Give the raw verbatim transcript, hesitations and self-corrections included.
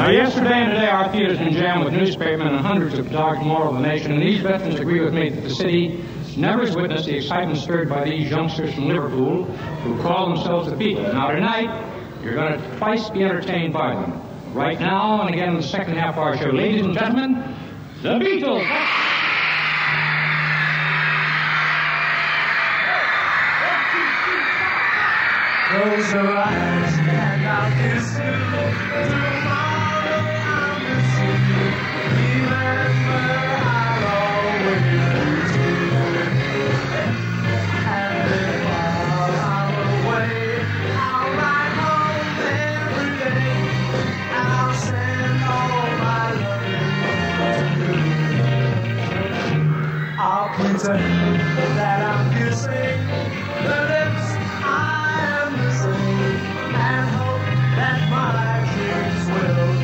Now, yesterday and today, our theater's been jammed with newspapermen and hundreds of photographers from all over the nation, and these veterans agree with me that the city never has witnessed the excitement stirred by these youngsters from Liverpool who call themselves the People. Now, tonight, you're going to twice be entertained by them. Right now, and again in the second half of our show, ladies and gentlemen, the Beatles! Close your eyes and I'll kiss you. Tomorrow I'll miss you. Remember I'll always miss you. And then while I'm away, I'll ride home every day. I'll send all my love to you. I'll pretend that I